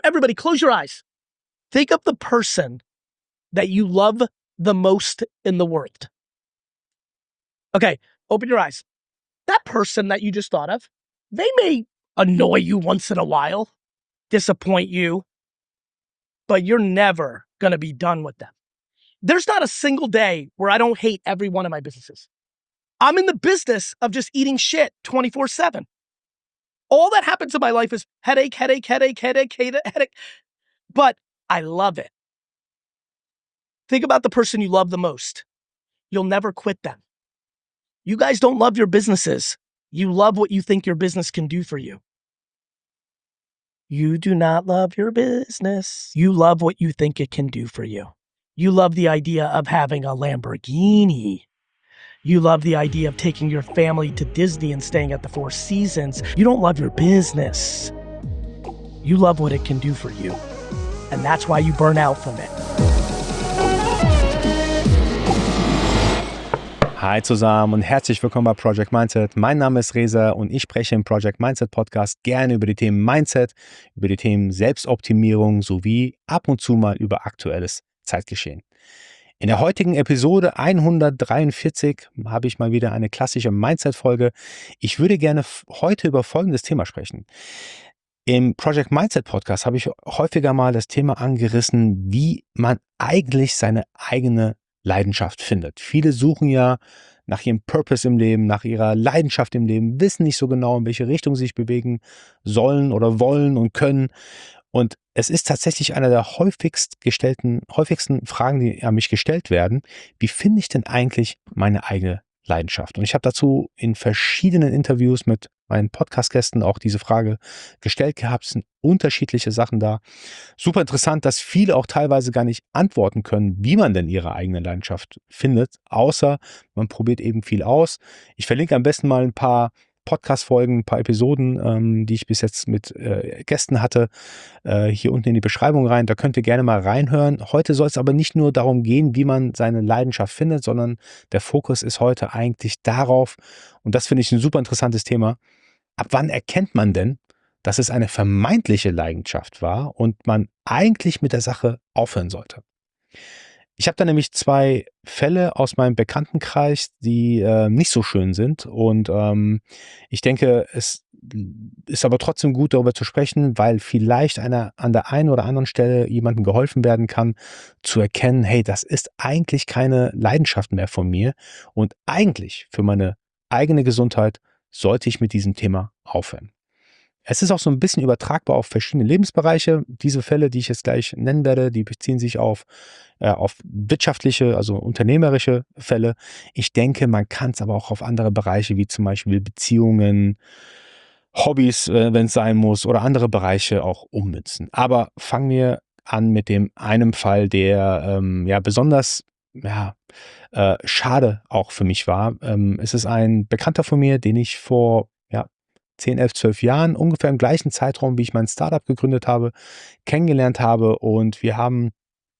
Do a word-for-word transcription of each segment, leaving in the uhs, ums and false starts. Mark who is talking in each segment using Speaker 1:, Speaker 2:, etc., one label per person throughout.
Speaker 1: everybody, close your eyes. Think of the person that you love the most in the world. Okay, open your eyes. That person that you just thought of, they may annoy you once in a while, disappoint you, but you're never going to be done with them. There's not a single day where I don't hate every one of my businesses. I'm in the business of just eating shit twenty-four seven. All that happens in my life is headache, headache, headache, headache, headache, headache. But I love it. Think about the person you love the most. You'll never quit them. You guys don't love your businesses. You love what you think your business can do for you. You do not love your business. You love what you think it can do for you. You love the idea of having a Lamborghini. You love the idea of taking your family to Disney and staying at the Four Seasons. You don't love your business. You love what it can do for you. And that's why you burn out from it.
Speaker 2: Hi zusammen und herzlich willkommen bei Project Mindset. Mein Name ist Reza und ich spreche im Project Mindset Podcast gerne über die Themen Mindset, über die Themen Selbstoptimierung sowie ab und zu mal über aktuelles Zeitgeschehen. In der heutigen Episode hundertdreiundvierzig habe ich mal wieder eine klassische Mindset-Folge. Ich würde gerne heute über folgendes Thema sprechen. Im Project Mindset Podcast habe ich häufiger mal das Thema angerissen, wie man eigentlich seine eigene Leidenschaft findet. Viele suchen ja nach ihrem Purpose im Leben, nach ihrer Leidenschaft im Leben, wissen nicht so genau, in welche Richtung sie sich bewegen sollen oder wollen und können. Und es ist tatsächlich eine der häufigst gestellten, häufigsten Fragen, die an mich gestellt werden. Wie finde ich denn eigentlich meine eigene Leidenschaft? Und ich habe dazu in verschiedenen Interviews mit meinen Podcast-Gästen auch diese Frage gestellt gehabt. Es sind unterschiedliche Sachen da. Super interessant, dass viele auch teilweise gar nicht antworten können, wie man denn ihre eigene Leidenschaft findet, außer man probiert eben viel aus. Ich verlinke am besten mal ein paar Podcast-Folgen, ein paar Episoden, ähm, die ich bis jetzt mit äh, Gästen hatte, äh, hier unten in die Beschreibung rein. Da könnt ihr gerne mal reinhören. Heute soll es aber nicht nur darum gehen, wie man seine Leidenschaft findet, sondern der Fokus ist heute eigentlich darauf, und das finde ich ein super interessantes Thema, ab wann erkennt man denn, dass es eine vermeintliche Leidenschaft war und man eigentlich mit der Sache aufhören sollte? Ich habe da nämlich zwei Fälle aus meinem Bekanntenkreis, die äh, nicht so schön sind. Und ähm, ich denke, es ist aber trotzdem gut, darüber zu sprechen, weil vielleicht einer an der einen oder anderen Stelle jemandem geholfen werden kann, zu erkennen, hey, das ist eigentlich keine Leidenschaft mehr von mir. Und eigentlich für meine eigene Gesundheit sollte ich mit diesem Thema aufhören. Es ist auch so ein bisschen übertragbar auf verschiedene Lebensbereiche. Diese Fälle, die ich jetzt gleich nennen werde, die beziehen sich auf, äh, auf wirtschaftliche, also unternehmerische Fälle. Ich denke, man kann es aber auch auf andere Bereiche, wie zum Beispiel Beziehungen, Hobbys, äh, wenn es sein muss, oder andere Bereiche auch ummünzen. Aber fangen wir an mit dem einen Fall, der ähm, ja besonders ja, äh, schade auch für mich war. Ähm, es ist ein Bekannter von mir, den ich vor ja, zehn, elf, zwölf Jahren, ungefähr im gleichen Zeitraum, wie ich mein Startup gegründet habe, kennengelernt habe. Und wir haben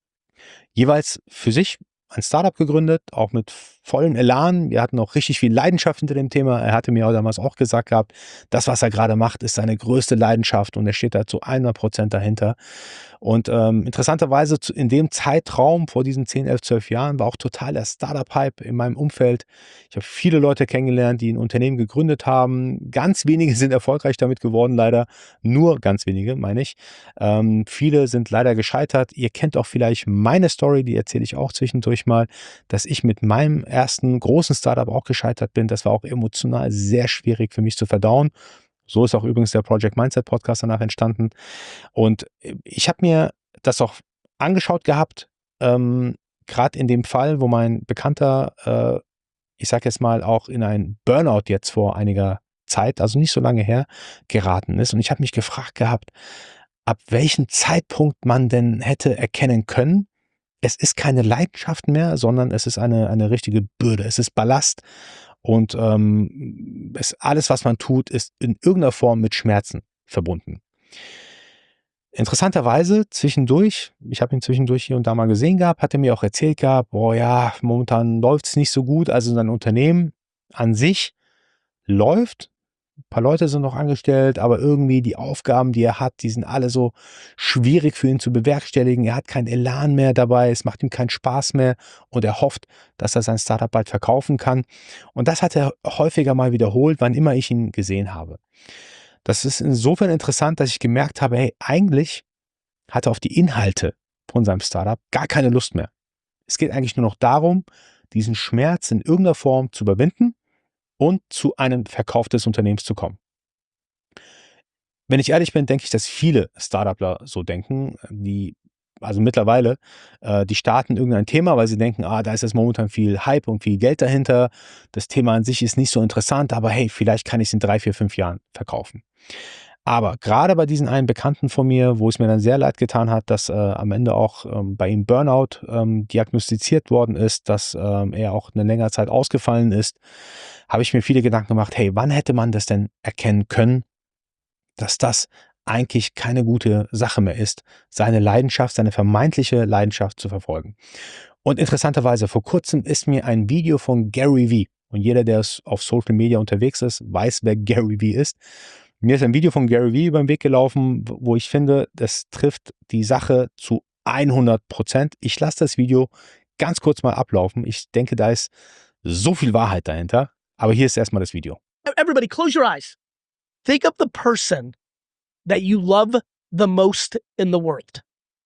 Speaker 2: jeweils für sich ein Startup gegründet, auch mit vollem Elan. Wir hatten auch richtig viel Leidenschaft hinter dem Thema. Er hatte mir auch damals auch gesagt gehabt, das, was er gerade macht, ist seine größte Leidenschaft und er steht da zu hundert Prozent dahinter. Und ähm, interessanterweise in dem Zeitraum vor diesen zehn, elf, zwölf Jahren war auch total der Startup-Hype in meinem Umfeld. Ich habe viele Leute kennengelernt, die ein Unternehmen gegründet haben. Ganz wenige sind erfolgreich damit geworden, leider. Nur ganz wenige, meine ich. Ähm, viele sind leider gescheitert. Ihr kennt auch vielleicht meine Story, die erzähle ich auch zwischendurch mal, dass ich mit meinem ersten großen Startup auch gescheitert bin. Das war auch emotional sehr schwierig für mich zu verdauen. So ist auch übrigens der Project Mindset Podcast danach entstanden. Und ich habe mir das auch angeschaut gehabt, ähm, gerade in dem Fall, wo mein Bekannter, äh, ich sage jetzt mal, auch in ein Burnout jetzt vor einiger Zeit, also nicht so lange her, geraten ist. Und ich habe mich gefragt gehabt, ab welchem Zeitpunkt man denn hätte erkennen können, es ist keine Leidenschaft mehr, sondern es ist eine, eine richtige Bürde, es ist Ballast. Und ähm, es, alles, was man tut, ist in irgendeiner Form mit Schmerzen verbunden. Interessanterweise zwischendurch, ich habe ihn zwischendurch hier und da mal gesehen gehabt, hat er mir auch erzählt gehabt, boah ja, momentan läuft es nicht so gut. Also sein Unternehmen an sich läuft, ein paar Leute sind noch angestellt, aber irgendwie die Aufgaben, die er hat, die sind alle so schwierig für ihn zu bewerkstelligen. Er hat keinen Elan mehr dabei, es macht ihm keinen Spaß mehr und er hofft, dass er sein Startup bald verkaufen kann. Und das hat er häufiger mal wiederholt, wann immer ich ihn gesehen habe. Das ist insofern interessant, dass ich gemerkt habe, hey, eigentlich hat er auf die Inhalte von seinem Startup gar keine Lust mehr. Es geht eigentlich nur noch darum, diesen Schmerz in irgendeiner Form zu überwinden und zu einem Verkauf des Unternehmens zu kommen. Wenn ich ehrlich bin, denke ich, dass viele Startupler so denken, die, also mittlerweile, äh, die starten irgendein Thema, weil sie denken, ah, da ist jetzt momentan viel Hype und viel Geld dahinter. Das Thema an sich ist nicht so interessant, aber hey, vielleicht kann ich es in drei, vier, fünf Jahren verkaufen. Aber gerade bei diesen einen Bekannten von mir, wo es mir dann sehr leid getan hat, dass äh, am Ende auch ähm, bei ihm Burnout ähm, diagnostiziert worden ist, dass ähm, er auch eine längere Zeit ausgefallen ist, habe ich mir viele Gedanken gemacht, hey, wann hätte man das denn erkennen können, dass das eigentlich keine gute Sache mehr ist, seine Leidenschaft, seine vermeintliche Leidenschaft zu verfolgen. Und interessanterweise, vor kurzem ist mir ein Video von Gary Vee, und jeder, der auf Social Media unterwegs ist, weiß, wer Gary Vee ist. Mir ist ein Video von Gary Vee über den Weg gelaufen, wo ich finde, das trifft die Sache zu hundert Prozent. Ich lasse das Video ganz kurz mal ablaufen. Ich denke, da ist so viel Wahrheit dahinter. Aber hier ist erstmal das Video.
Speaker 1: Everybody, close your eyes. Think of the person that you love the most in the world.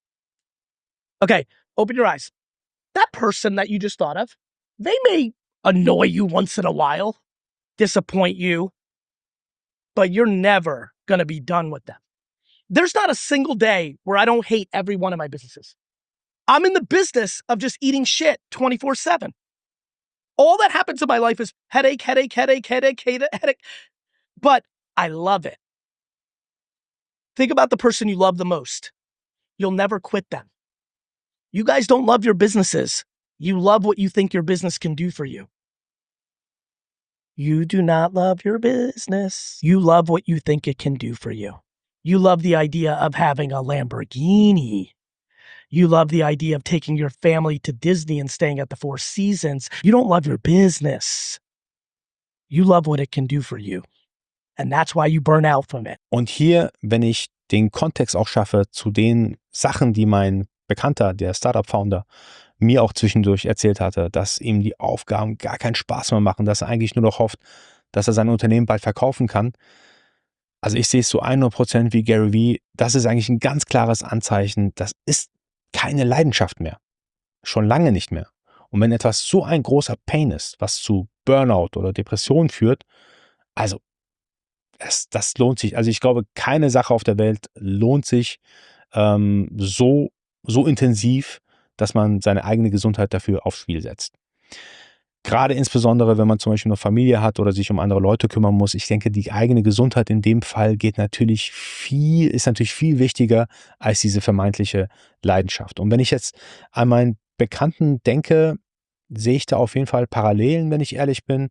Speaker 1: Okay, open your eyes. That person that you just thought of, they may annoy you once in a while, disappoint you, but you're never going to be done with them. There's not a single day where I don't hate every one of my businesses. I'm in the business of just eating shit twenty-four seven. All that happens in my life is headache, headache, headache, headache, headache, headache. But I love it. Think about the person you love the most. You'll never quit them. You guys don't love your businesses. You love what you think your business can do for you. You do not love your business. You love what you think it can do for you. You love the idea of having a Lamborghini. You love the idea of taking your family to Disney and staying at the Four Seasons. You don't love your business. You love what it can do for you. And that's why you burn out from it.
Speaker 2: Und hier, wenn ich den Kontext auch schaffe zu den Sachen, die mein Bekannter, der Startup-Founder, mir auch zwischendurch erzählt hatte, dass ihm die Aufgaben gar keinen Spaß mehr machen, dass er eigentlich nur noch hofft, dass er sein Unternehmen bald verkaufen kann. Also ich sehe es so hundert Prozent wie Gary Vee. Das ist eigentlich ein ganz klares Anzeichen. Das ist keine Leidenschaft mehr. Schon lange nicht mehr. Und wenn etwas so ein großer Pain ist, was zu Burnout oder Depression führt, also das, das lohnt sich. Also ich glaube, keine Sache auf der Welt lohnt sich ähm, so, so intensiv, dass man seine eigene Gesundheit dafür aufs Spiel setzt. Gerade insbesondere, wenn man zum Beispiel eine Familie hat oder sich um andere Leute kümmern muss. Ich denke, die eigene Gesundheit in dem Fall geht natürlich viel, ist natürlich viel wichtiger als diese vermeintliche Leidenschaft. Und wenn ich jetzt an meinen Bekannten denke, sehe ich da auf jeden Fall Parallelen, wenn ich ehrlich bin.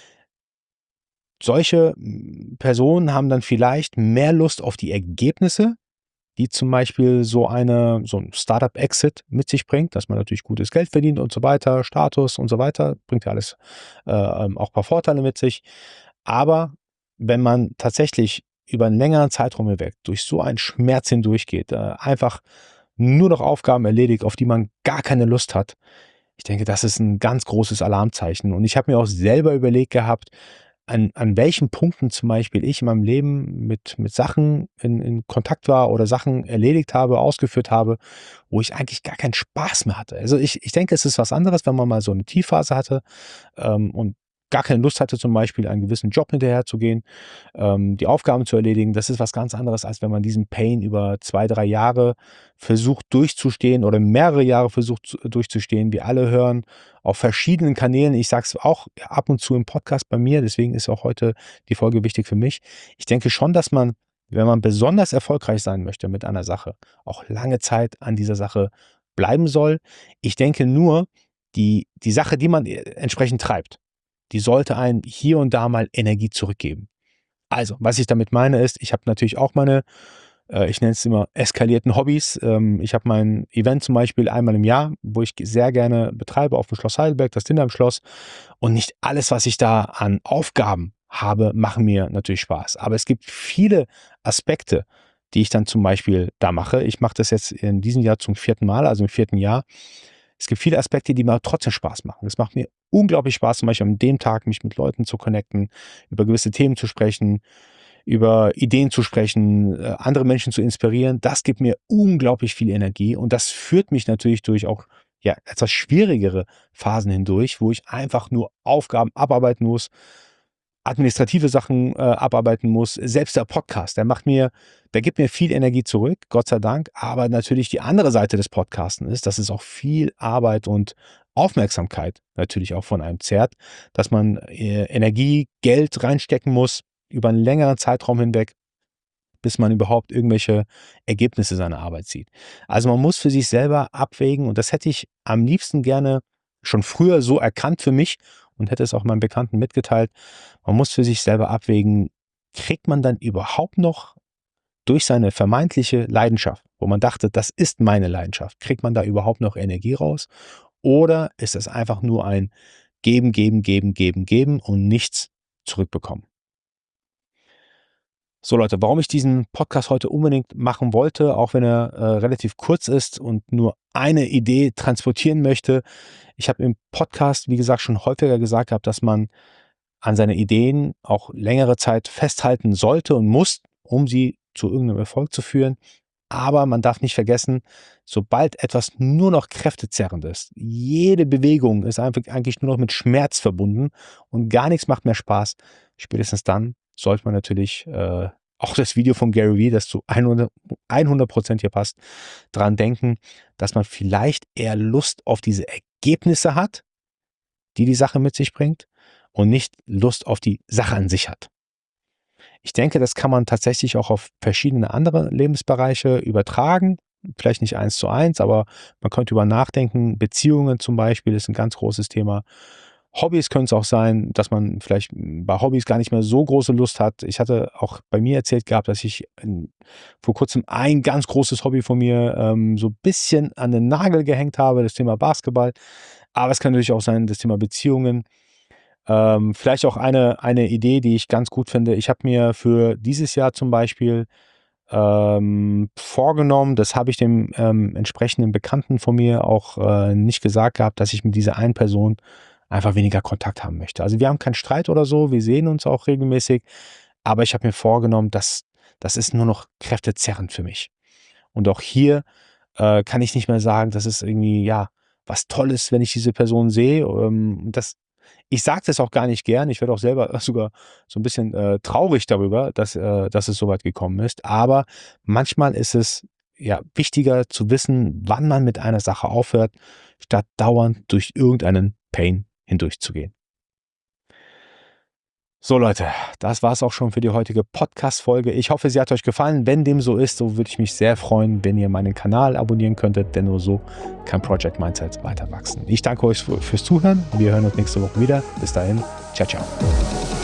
Speaker 2: Solche Personen haben dann vielleicht mehr Lust auf die Ergebnisse, die zum Beispiel so eine, so ein Startup-Exit mit sich bringt, dass man natürlich gutes Geld verdient und so weiter, Status und so weiter, bringt ja alles äh, auch ein paar Vorteile mit sich. Aber wenn man tatsächlich über einen längeren Zeitraum hinweg durch so einen Schmerz hindurchgeht, äh, einfach nur noch Aufgaben erledigt, auf die man gar keine Lust hat, ich denke, das ist ein ganz großes Alarmzeichen. Und ich habe mir auch selber überlegt gehabt, An, an welchen Punkten zum Beispiel ich in meinem Leben mit, mit Sachen in, in Kontakt war oder Sachen erledigt habe, ausgeführt habe, wo ich eigentlich gar keinen Spaß mehr hatte. Also ich, ich denke, es ist was anderes, wenn man mal so eine Tiefphase hatte ähm, und gar keine Lust hatte, zum Beispiel einen gewissen Job hinterherzugehen, ähm, die Aufgaben zu erledigen. Das ist was ganz anderes, als wenn man diesen Pain über zwei, drei Jahre versucht durchzustehen oder mehrere Jahre versucht durchzustehen. Wir alle hören auf verschiedenen Kanälen. Ich sage es auch ab und zu im Podcast bei mir, deswegen ist auch heute die Folge wichtig für mich. Ich denke schon, dass man, wenn man besonders erfolgreich sein möchte mit einer Sache, auch lange Zeit an dieser Sache bleiben soll. Ich denke nur, die, die Sache, die man entsprechend treibt, die sollte einem hier und da mal Energie zurückgeben. Also, was ich damit meine ist, ich habe natürlich auch meine, äh, ich nenne es immer eskalierten Hobbys. Ähm, ich habe mein Event zum Beispiel einmal im Jahr, wo ich sehr gerne betreibe auf dem Schloss Heidelberg, das Dinner im Schloss. Und nicht alles, was ich da an Aufgaben habe, machen mir natürlich Spaß. Aber es gibt viele Aspekte, die ich dann zum Beispiel da mache. Ich mache das jetzt in diesem Jahr zum vierten Mal, also im vierten Jahr. Es gibt viele Aspekte, die mir trotzdem Spaß machen. Es macht mir unglaublich Spaß, zum Beispiel an dem Tag mich mit Leuten zu connecten, über gewisse Themen zu sprechen, über Ideen zu sprechen, äh, andere Menschen zu inspirieren. Das gibt mir unglaublich viel Energie und das führt mich natürlich durch auch ja, etwas schwierigere Phasen hindurch, wo ich einfach nur Aufgaben abarbeiten muss, administrative Sachen äh, abarbeiten muss. Selbst der Podcast, der macht mir, der gibt mir viel Energie zurück, Gott sei Dank. Aber natürlich die andere Seite des Podcasten ist, dass es auch viel Arbeit und Aufmerksamkeit natürlich auch von einem zerrt, dass man äh, Energie, Geld reinstecken muss über einen längeren Zeitraum hinweg, bis man überhaupt irgendwelche Ergebnisse seiner Arbeit sieht. Also man muss für sich selber abwägen und das hätte ich am liebsten gerne schon früher so erkannt für mich und hätte es auch meinen Bekannten mitgeteilt. Man muss für sich selber abwägen, kriegt man dann überhaupt noch durch seine vermeintliche Leidenschaft, wo man dachte, das ist meine Leidenschaft, kriegt man da überhaupt noch Energie raus? Oder ist es einfach nur ein Geben, Geben, Geben, Geben, Geben und nichts zurückbekommen? So Leute, warum ich diesen Podcast heute unbedingt machen wollte, auch wenn er äh, relativ kurz ist und nur eine Idee transportieren möchte. Ich habe im Podcast, wie gesagt, schon häufiger gesagt gehabt, dass man an seine Ideen auch längere Zeit festhalten sollte und muss, um sie zu irgendeinem Erfolg zu führen. Aber man darf nicht vergessen, sobald etwas nur noch kräftezerrend ist, jede Bewegung ist einfach eigentlich nur noch mit Schmerz verbunden und gar nichts macht mehr Spaß, spätestens dann sollte man natürlich äh, auch das Video von Gary Vee, das zu hundert Prozent hier passt, dran denken, dass man vielleicht eher Lust auf diese Ergebnisse hat, die die Sache mit sich bringt und nicht Lust auf die Sache an sich hat. Ich denke, das kann man tatsächlich auch auf verschiedene andere Lebensbereiche übertragen. Vielleicht nicht eins zu eins, aber man könnte über nachdenken. Beziehungen zum Beispiel ist ein ganz großes Thema. Hobbys können es auch sein, dass man vielleicht bei Hobbys gar nicht mehr so große Lust hat. Ich hatte auch bei mir erzählt gehabt, dass ich in, vor kurzem ein ganz großes Hobby von mir ähm, so ein bisschen an den Nagel gehängt habe, das Thema Basketball. Aber es kann natürlich auch sein, das Thema Beziehungen. Ähm, vielleicht auch eine, eine Idee, die ich ganz gut finde. Ich habe mir für dieses Jahr zum Beispiel ähm, vorgenommen, das habe ich dem ähm, entsprechenden Bekannten von mir auch äh, nicht gesagt gehabt, dass ich mit dieser einen Person einfach weniger Kontakt haben möchte. Also wir haben keinen Streit oder so, wir sehen uns auch regelmäßig, aber ich habe mir vorgenommen, dass das ist nur noch kräftezerrend für mich. Und auch hier äh, kann ich nicht mehr sagen, das ist irgendwie, ja, was Tolles, wenn ich diese Person sehe. Ähm, das ich sage das auch gar nicht gern. Ich werde auch selber sogar so ein bisschen äh, traurig darüber, dass, äh, dass es so weit gekommen ist. Aber manchmal ist es ja wichtiger zu wissen, wann man mit einer Sache aufhört, statt dauernd durch irgendeinen Pain hindurchzugehen. So Leute, das war es auch schon für die heutige Podcast-Folge. Ich hoffe, sie hat euch gefallen. Wenn dem so ist, so würde ich mich sehr freuen, wenn ihr meinen Kanal abonnieren könntet, denn nur so kann Project Mindset weiter wachsen. Ich danke euch fürs Zuhören. Wir hören uns nächste Woche wieder. Bis dahin, ciao, ciao.